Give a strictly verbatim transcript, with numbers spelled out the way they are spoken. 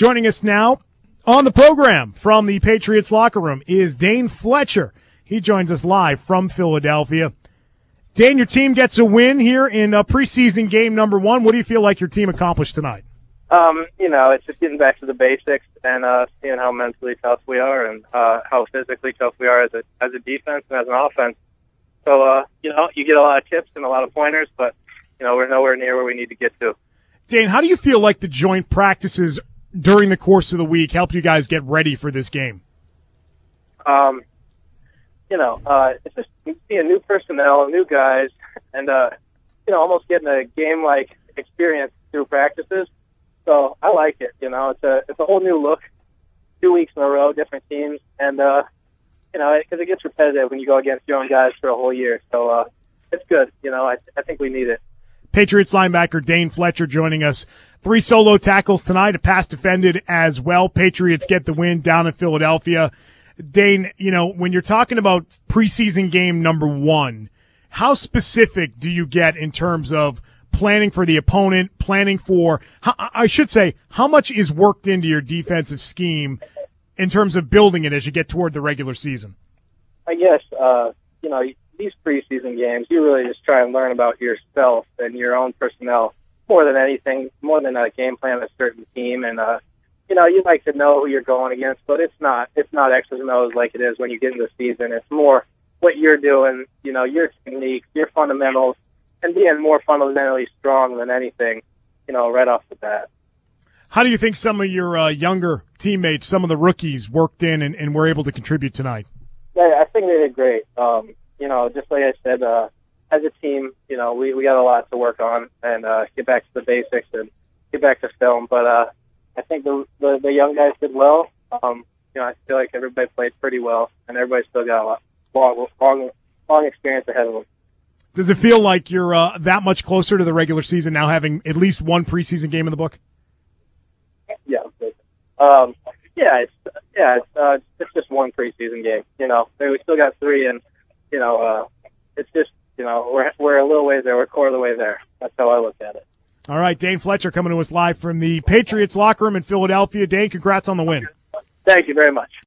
Joining us now on the program from the Patriots locker room is Dane Fletcher. He joins us live from Philadelphia. Dane, your team gets a win here in uh, preseason game number one. What do you feel like your team accomplished tonight? Um, you know, it's just getting back to the basics and uh, seeing how mentally tough we are and uh, how physically tough we are as a as a defense and as an offense. So, uh, you know, you get a lot of tips and a lot of pointers, but, you know, we're nowhere near where we need to get to. Dane, how do you feel like the joint practices during the course of the week help you guys get ready for this game? Um, you know, uh, it's just seeing new personnel, new guys, and, uh, you know, almost getting a game-like experience through practices. So I like it, you know. It's a it's a whole new look, two weeks in a row, different teams, and, uh, you know, because it, it gets repetitive when you go against your own guys for a whole year. So uh, it's good, you know. I, I think we need it. Patriots linebacker Dane Fletcher joining us. Three solo tackles tonight, a pass defended as well. Patriots get the win down in Philadelphia. Dane, you know, when you're talking about preseason game number one, how specific do you get in terms of planning for the opponent, planning for, I should say, how much is worked into your defensive scheme in terms of building it as you get toward the regular season? I guess, uh, you know, these preseason games, you really just try and learn about yourself and your own personnel more than anything, more than a game plan of a certain team. And, uh, you know, you like to know who you're going against, but it's not, it's not X's and O's like it is when you get into the season. It's more what you're doing, you know, your techniques, your fundamentals, and being more fundamentally strong than anything, you know, right off the bat. How do you think some of your uh, younger teammates, some of the rookies, worked in and, and were able to contribute tonight? Yeah, I think they did great. Um, you know, just like I said, uh, as a team, you know, we, we got a lot to work on and uh, get back to the basics and get back to film. But uh, I think the, the the young guys did well. Um, you know, I feel like everybody played pretty well, and everybody still got a lot, long, long, long experience ahead of them. Does it feel like you're uh, that much closer to the regular season now, having at least one preseason game in the book? Yeah, um, yeah, it's yeah, it's, uh, it's just one preseason game. You know, we still got three, and you know, uh, it's just you know we're we're a little ways there, we're a quarter of the way there. That's how I look at it. All right, Dane Fletcher coming to us live from the Patriots locker room in Philadelphia. Dane, congrats on the win. Thank you very much.